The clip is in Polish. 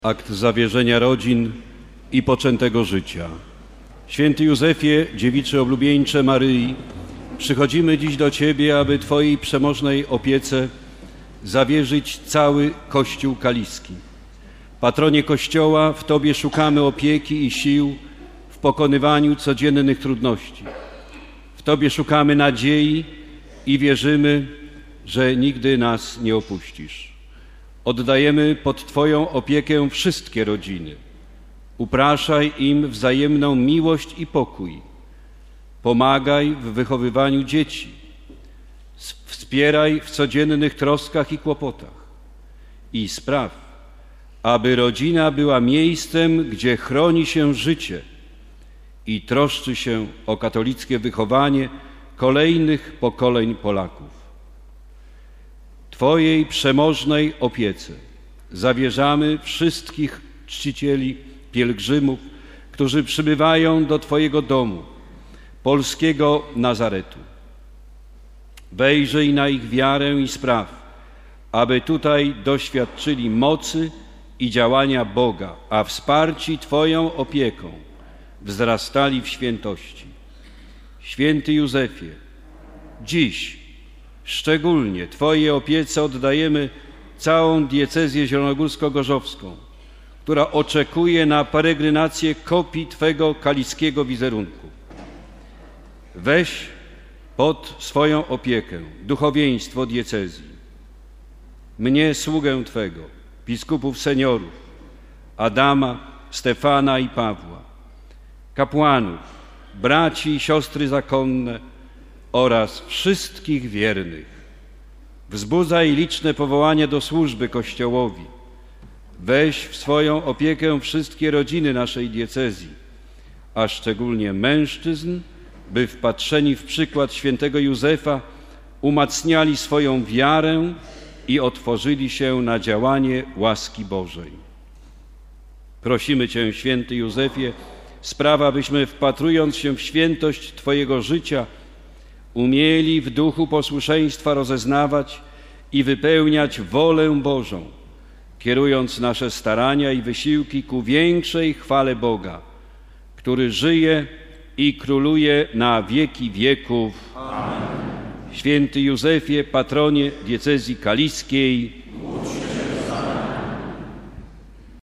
Akt zawierzenia rodzin i poczętego życia. Święty Józefie, dziewiczy oblubieńcze Maryi, przychodzimy dziś do Ciebie, aby Twojej przemożnej opiece zawierzyć cały Kościół kaliski. Patronie Kościoła, w Tobie szukamy opieki i sił w pokonywaniu codziennych trudności. W Tobie szukamy nadziei i wierzymy, że nigdy nas nie opuścisz. Oddajemy pod Twoją opiekę wszystkie rodziny. Upraszaj im wzajemną miłość i pokój. Pomagaj w wychowywaniu dzieci. Wspieraj w codziennych troskach i kłopotach. I spraw, aby rodzina była miejscem, gdzie chroni się życie i troszczy się o katolickie wychowanie kolejnych pokoleń Polaków. Twojej przemożnej opiece zawierzamy wszystkich czcicieli, pielgrzymów, którzy przybywają do Twojego domu, polskiego Nazaretu. Wejrzyj na ich wiarę i spraw, aby tutaj doświadczyli mocy i działania Boga, a wsparci Twoją opieką wzrastali w świętości. Święty Józefie, dziś szczególnie Twojej opiece oddajemy całą diecezję zielonogórsko-gorzowską, która oczekuje na peregrinację kopii Twego kaliskiego wizerunku. Weź pod swoją opiekę duchowieństwo diecezji, mnie, sługę Twego, biskupów seniorów, Adama, Stefana i Pawła, kapłanów, braci i siostry zakonne oraz wszystkich wiernych. Wzbudzaj liczne powołania do służby Kościołowi. Weź w swoją opiekę wszystkie rodziny naszej diecezji, a szczególnie mężczyzn, by wpatrzeni w przykład świętego Józefa umacniali swoją wiarę i otworzyli się na działanie łaski Bożej. Prosimy Cię, święty Józefie, spraw, abyśmy, wpatrując się w świętość Twojego życia, umieli w duchu posłuszeństwa rozeznawać i wypełniać wolę Bożą, kierując nasze starania i wysiłki ku większej chwale Boga, który żyje i króluje na wieki wieków. Amen. Święty Józefie, patronie diecezji kaliskiej,